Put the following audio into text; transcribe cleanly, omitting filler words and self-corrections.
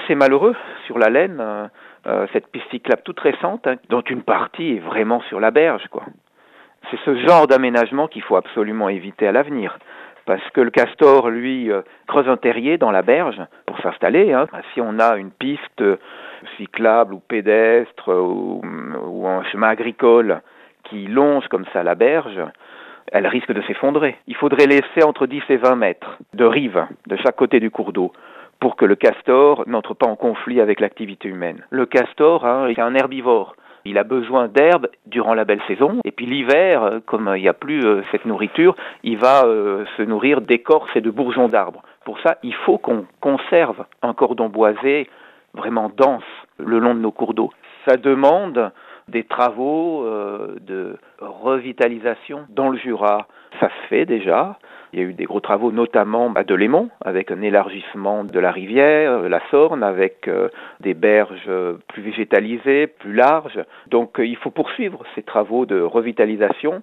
assez malheureux sur la laine, cette piste cyclable toute récente, hein, dont une partie est vraiment sur la berge, quoi. C'est ce genre d'aménagement qu'il faut absolument éviter à l'avenir. Parce que le castor, lui, creuse un terrier dans la berge pour s'installer. Hein. Si on a une piste cyclable ou pédestre ou un chemin agricole qui longe comme ça la berge, elle risque de s'effondrer. Il faudrait laisser entre 10 et 20 mètres de rive de chaque côté du cours d'eau pour que le castor n'entre pas en conflit avec l'activité humaine. Le castor, c'est un herbivore. Il a besoin d'herbe durant la belle saison, et puis l'hiver, comme il n'y a plus cette nourriture, il va se nourrir d'écorces et de bourgeons d'arbres. Pour ça, il faut qu'on conserve un cordon boisé vraiment dense le long de nos cours d'eau. Ça demande des travaux de revitalisation dans le Jura. Ça se fait déjà. Il y a eu des gros travaux, notamment à Delémont, avec un élargissement de la rivière, la Sorne, avec des berges plus végétalisées, plus larges. Donc il faut poursuivre ces travaux de revitalisation